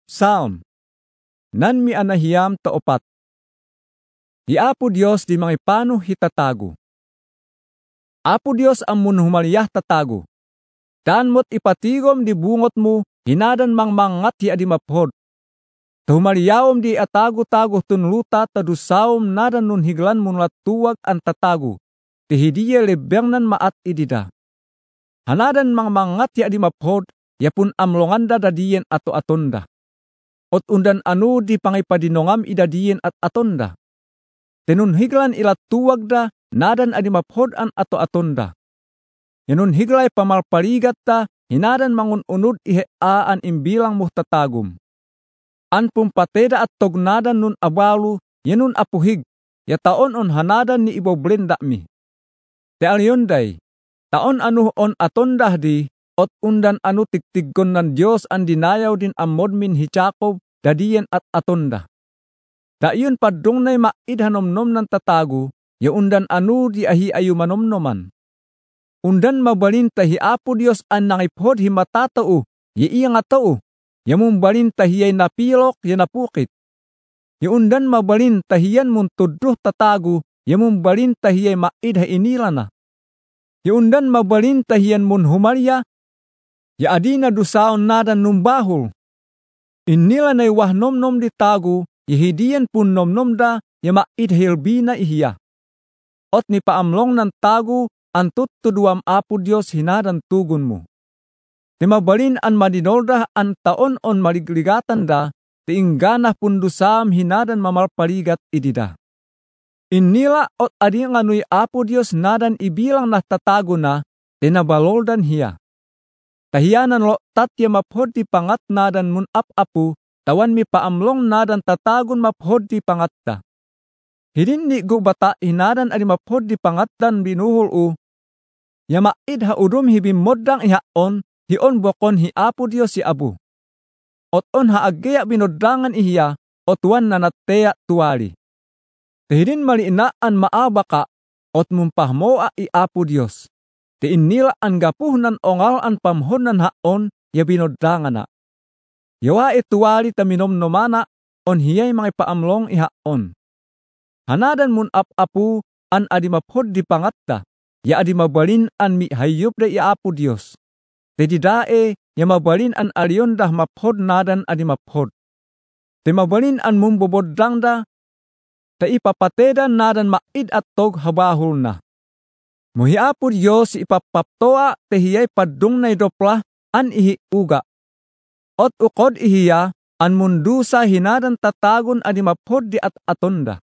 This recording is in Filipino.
Psalm, nan mi anahiyam taopat. Di Apo Dios di mangipano hitatago. Apo Dios amun humaliyah tatago. Dan mo't ipatigom di bungot mo, hinadan mangmangat hi adi maphod. Tuhumaliyawom di atago-tago tunluta tadusawom nadan nun higlan munulat tuwag ang tatago. Tihidiya lebengnan maat idida. Hanadan mangmangat hi adi maphod, yapun amlonganda dadiyen ato atonda. Ot undan anu di pangipadinongam idadiyen at atonda. Tenun higlan ila tuwag da, nadan adi maphod an ato atonda. Yanun higlay pamalpaligat ta, hinadan mangun unod ihea an imbilang muhtatagum. An pumpateda at tognadan nun abalu, yanun apuhig, ya taon on hanadan ni iboblenda mi. Te alyonday, taon anu on atondah di, ot undan anu tiktiggon nan Diyos an dinayaw din amod min hicakob, dadiyen at atonda. Dayun padungnay maidhanomnom ng tatago, ya undan anu di ahi ayu manomnoman. Undan mabalin tahi Apo Diyos an nangiphod himatatao, ya iya nga tao, ya mumbalin tahiyay napilok, ya napukit. Ya undan mabalin tahiyan mun tudruh tatago, ya mumbalin tahiyay maidha inila na. Ya undan mabalin tahiyan mun humalya, ya adina dusaon nadan numbahul. Inila na iwah nomnom di tago, yahidiyan pun nomnom da, ya maidhilbina ihiya. Ot ni paamlong ng tago, antut tuduam Apo Diyos hinadan tugun mo. Ti mabalin an madinolda an taon on maligligatan da, ti ingganah pun dusam hinadan mamalpaligat idida. Inila ot adi nganuy Apo Diyos nadan ibilang na tatago na, tinabaloldan hiya. Tahiyanan lo tatya maphod di pangat nadan mun apu, tawan mi paamlong nadan tatagon maphod di pangatta. Hidin ni gubata hinadan adi maphod di pangatdan binuhol u. Yamaid ha udum hibim moddang ihaon, hion bokon hi Apo Dios si Abu. Ot on ha agya binoddangan ihiya, otuan na nateya tuwali. Tehidin maliinaan maabaka, ot mumpahmoa i Apo Dios. Ti inila ang gapuhnan ongal ang pamhonan haon, ya binoddangan na. Yawa ituwali taminomnomana, on hiyay mga paamlong ihaon. Hanadan mun apu, an adi maphod di pangatta, ya adi mabalin an mi hayup da i Apo Dios. Ti didae, ya mabalin an alyon dah maphod nadan adi maphod. Ti mabalin an mumboboddang da, ta ipapatedan nadan maid at tog habahul na. Muhi Apo Diyos ipapaptoa tehiyay padungnay dopla an ihi uga. Ot ukod ihiya an mundusa hinadan tatagon adi maphod di at atonda.